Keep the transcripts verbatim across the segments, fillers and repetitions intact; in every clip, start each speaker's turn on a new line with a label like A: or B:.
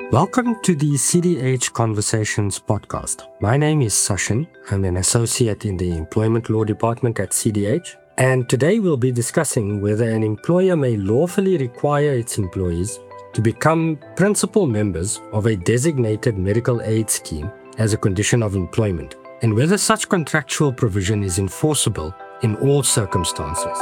A: Welcome to the C D H Conversations podcast. My name is Sachin. I'm an associate in the Employment Law Department at C D H. And today we'll be discussing whether an employer may lawfully require its employees to become principal members of a designated medical aid scheme as a condition of employment, and whether such contractual provision is enforceable in all circumstances.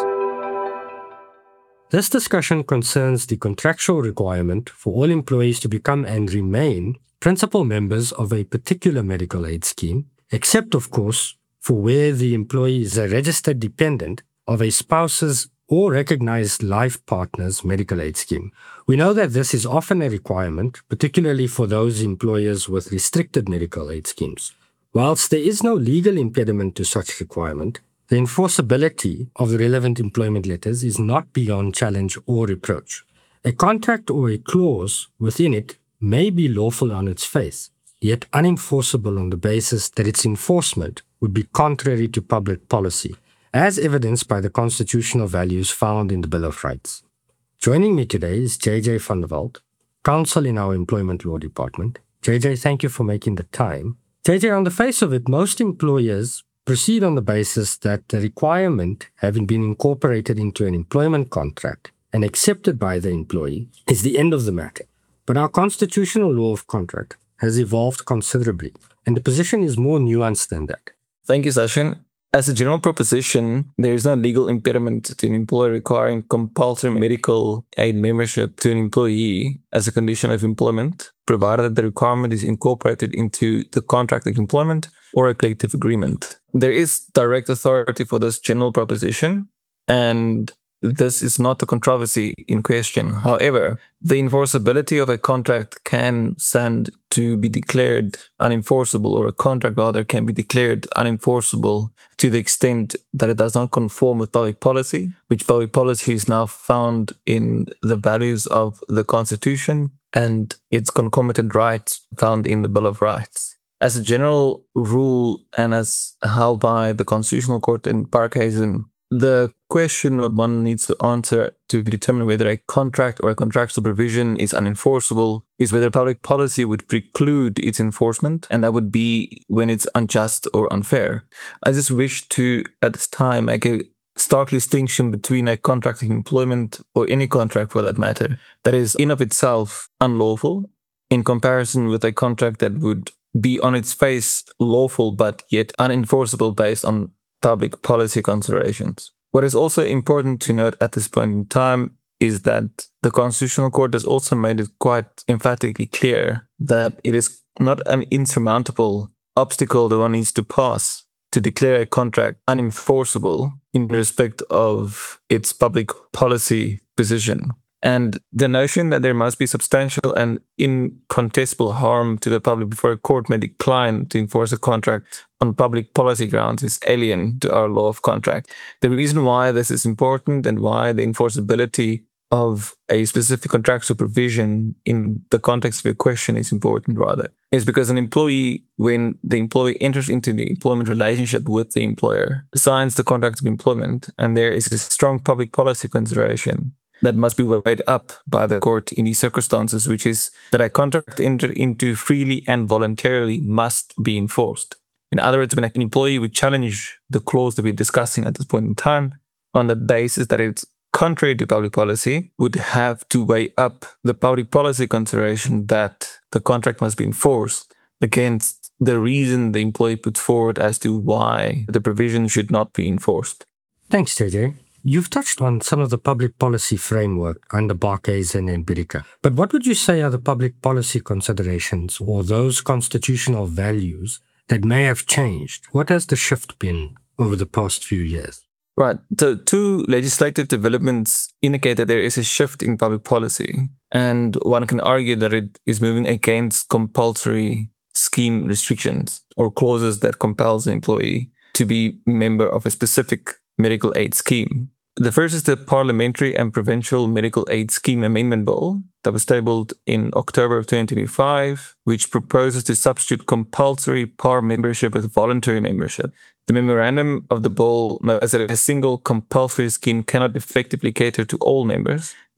A: This discussion concerns the contractual requirement for all employees to become and remain principal members of a particular medical aid scheme, except, of course, for where the employee is a registered dependent of a spouse's or recognized life partner's medical aid scheme. We know that this is often a requirement, particularly for those employers with restricted medical aid schemes. Whilst there is no legal impediment to such requirement, the enforceability of the relevant employment letters is not beyond challenge or reproach. A contract or a clause within it may be lawful on its face, yet unenforceable on the basis that its enforcement would be contrary to public policy, as evidenced by the constitutional values found in the Bill of Rights. Joining me today is J J van der Walt, counsel in our Employment Law Department. J J, thank you for making the time. J J, on the face of it, most employers proceed on the basis that the requirement, having been incorporated into an employment contract and accepted by the employee, is the end of the matter. But our constitutional law of contract has evolved considerably, and the position is more nuanced than that.
B: Thank you, Sachin. As a general proposition, there is no legal impediment to an employer requiring compulsory medical aid membership to an employee as a condition of employment, provided that the requirement is incorporated into the contract of employment or a collective agreement. There is direct authority for this general proposition, and this is not the controversy in question. However, the enforceability of a contract can stand to be declared unenforceable, or a contract rather can be declared unenforceable to the extent that it does not conform with public policy, which public policy is now found in the values of the Constitution and its concomitant rights found in the Bill of Rights. As a general rule, and as held by the Constitutional Court in Parkhuizen, the question that one needs to answer to determine whether a contract or a contractual provision is unenforceable is whether public policy would preclude its enforcement, and that would be when it's unjust or unfair. I just wish to, at this time, make a stark distinction between a contract of employment, or any contract for that matter, that is in of itself unlawful, in comparison with a contract that would be on its face lawful but yet unenforceable based on public policy considerations. What is also important to note at this point in time is that the Constitutional Court has also made it quite emphatically clear that it is not an insurmountable obstacle that one needs to pass to declare a contract unenforceable in respect of its public policy position. And the notion that there must be substantial and incontestable harm to the public before a court may decline to enforce a contract on public policy grounds is alien to our law of contract. The reason why this is important and why the enforceability of a specific contractual provision in the context of your question is important, rather, is because an employee, when the employee enters into the employment relationship with the employer, signs the contract of employment, and there is a strong public policy consideration that must be weighed up by the court in these circumstances, which is that a contract entered into freely and voluntarily must be enforced. In other words, when an employee would challenge the clause that we're discussing at this point in time on the basis that it's contrary to public policy, would have to weigh up the public policy consideration that the contract must be enforced against the reason the employee put forward as to why the provision should not be enforced.
A: Thanks, J J. You've touched on some of the public policy framework under Parkhuizen and Bidika. But what would you say are the public policy considerations or those constitutional values that may have changed? What has the shift been over the past few years?
B: Right. So two legislative developments indicate that there is a shift in public policy. And one can argue that it is moving against compulsory scheme restrictions or clauses that compels the employee to be a member of a specific medical aid scheme. The first is the Parliamentary and Provincial Medical Aid Scheme Amendment Bill that was tabled in October of twenty twenty-five, which proposes to substitute compulsory P A R membership with voluntary membership. The memorandum of the bill notes that a single compulsory scheme cannot effectively cater to all members.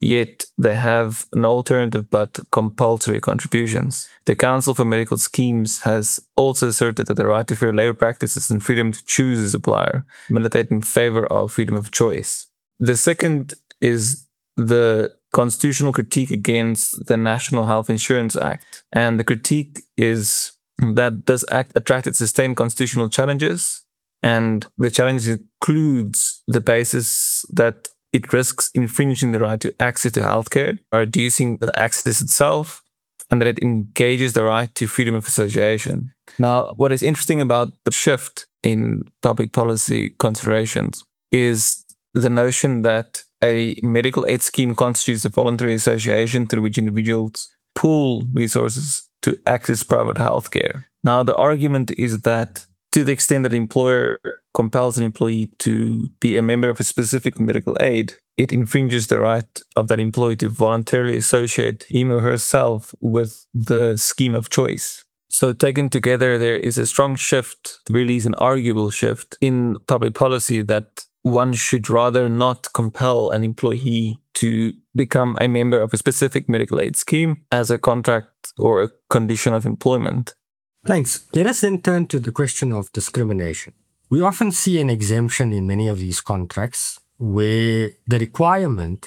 B: yet they have an alternative but compulsory contributions. The Council for Medical Schemes has also asserted that the right to fair labor practices and freedom to choose a supplier militate in favor of freedom of choice. The second is the constitutional critique against the National Health Insurance Act. And the critique is that this act attracted sustained constitutional challenges, and the challenge includes the basis that it risks infringing the right to access to healthcare, or reducing the access itself, and that it engages the right to freedom of association. Now, what is interesting about the shift in public policy considerations is the notion that a medical aid scheme constitutes a voluntary association through which individuals pool resources to access private healthcare. Now, the argument is that to the extent that the employer compels an employee to be a member of a specific medical aid, it infringes the right of that employee to voluntarily associate him or herself with the scheme of choice. So taken together, there is a strong shift, really is an arguable shift in public policy that one should rather not compel an employee to become a member of a specific medical aid scheme as a contract or a condition of employment.
A: Thanks. Let us then turn to the question of discrimination. We often see an exemption in many of these contracts where the requirement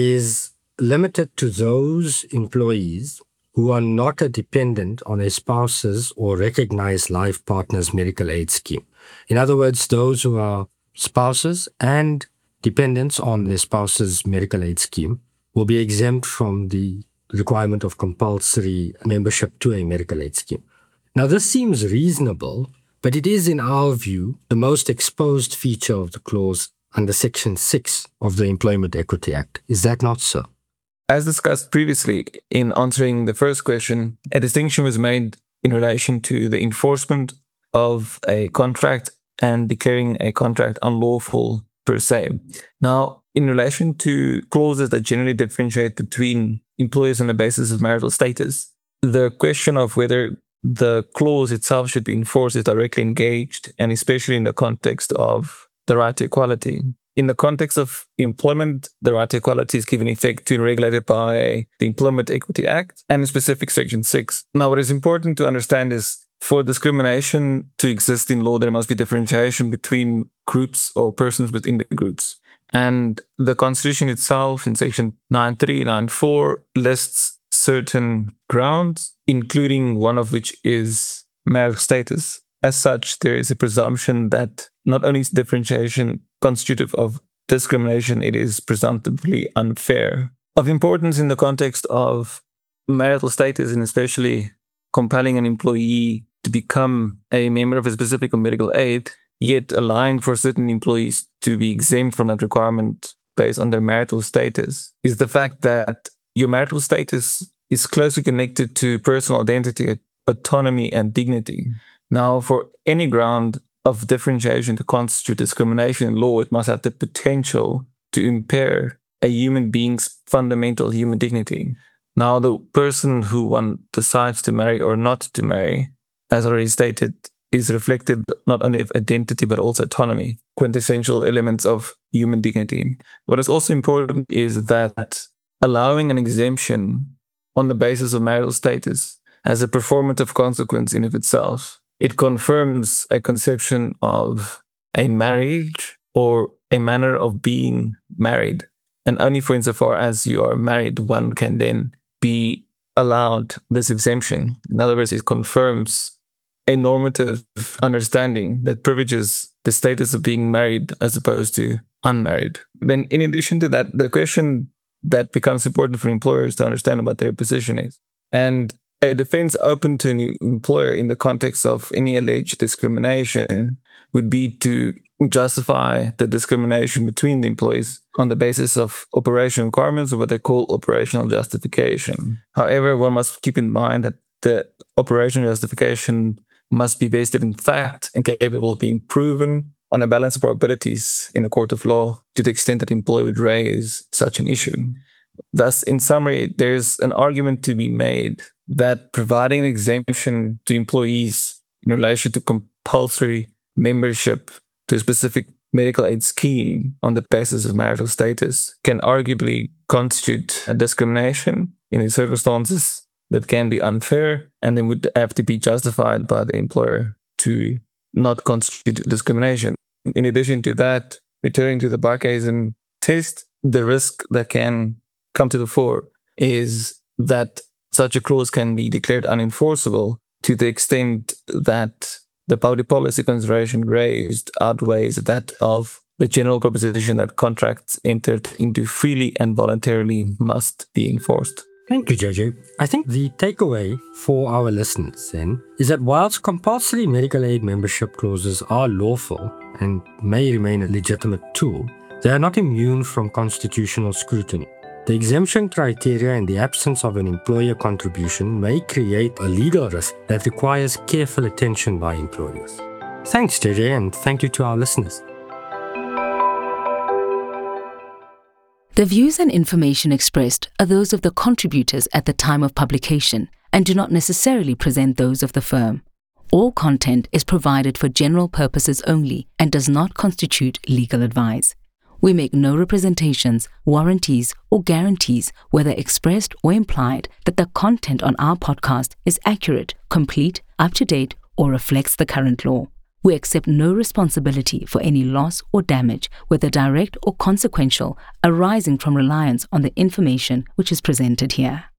A: is limited to those employees who are not a dependent on a spouse's or recognized life partner's medical aid scheme. In other words, those who are spouses and dependents on their spouse's medical aid scheme will be exempt from the requirement of compulsory membership to a medical aid scheme. Now, this seems reasonable, but it is, in our view, the most exposed feature of the clause under Section six of the Employment Equity Act. Is that not so?
B: As discussed previously, in answering the first question, a distinction was made in relation to the enforcement of a contract and declaring a contract unlawful per se. Now, in relation to clauses that generally differentiate between employers on the basis of marital status, the question of whether the clause itself should be enforced is directly engaged, and especially in the context of the right to equality. In the context of employment, the right to equality is given effect to and regulated by the Employment Equity Act and in specific Section six. Now, what is important to understand is for discrimination to exist in law, there must be differentiation between groups or persons within the groups. And the Constitution itself in Section nine three, nine four lists certain grounds, including one of which is marital status. As such, there is a presumption that not only is differentiation constitutive of discrimination, it is presumptively unfair. Of importance in the context of marital status, and especially compelling an employee to become a member of a specific medical aid, yet allowing for certain employees to be exempt from that requirement based on their marital status, is the fact that your marital status is closely connected to personal identity, autonomy, and dignity. Now, for any ground of differentiation to constitute discrimination in law, it must have the potential to impair a human being's fundamental human dignity. Now, the person who one decides to marry or not to marry, as already stated, is reflected not only of identity but also autonomy, quintessential elements of human dignity. What is also important is that allowing an exemption on the basis of marital status has a performative consequence in of itself. It confirms a conception of a marriage or a manner of being married. And only for insofar as you are married, one can then be allowed this exemption. In other words, it confirms a normative understanding that privileges the status of being married as opposed to unmarried. Then in addition to that, the question that becomes important for employers to understand what their position is. And a defense open to an employer in the context of any alleged discrimination would be to justify the discrimination between the employees on the basis of operational requirements or what they call operational justification. However, one must keep in mind that the operational justification must be based in fact and capable of being proven on a balance of probabilities in a court of law to the extent that the employer would raise such an issue. Thus, in summary, there's an argument to be made that providing an exemption to employees in relation to compulsory membership to a specific medical aid scheme on the basis of marital status can arguably constitute a discrimination in the circumstances that can be unfair, and they would have to be justified by the employer to not constitute discrimination. In addition to that, returning to the Barkhuizen test, the risk that can come to the fore is that such a clause can be declared unenforceable to the extent that the public policy consideration raised outweighs that of the general proposition that contracts entered into freely and voluntarily must be enforced.
A: Thank you, J J. I think the takeaway for our listeners then is that whilst compulsory medical aid membership clauses are lawful and may remain a legitimate tool, they are not immune from constitutional scrutiny. The exemption criteria and the absence of an employer contribution may create a legal risk that requires careful attention by employers. Thanks, J J, and thank you to our listeners.
C: The views and information expressed are those of the contributors at the time of publication and do not necessarily present those of the firm. All content is provided for general purposes only and does not constitute legal advice. We make no representations, warranties, or guarantees, whether expressed or implied, that the content on our podcast is accurate, complete, up-to-date, or reflects the current law. We accept no responsibility for any loss or damage, whether direct or consequential, arising from reliance on the information which is presented here.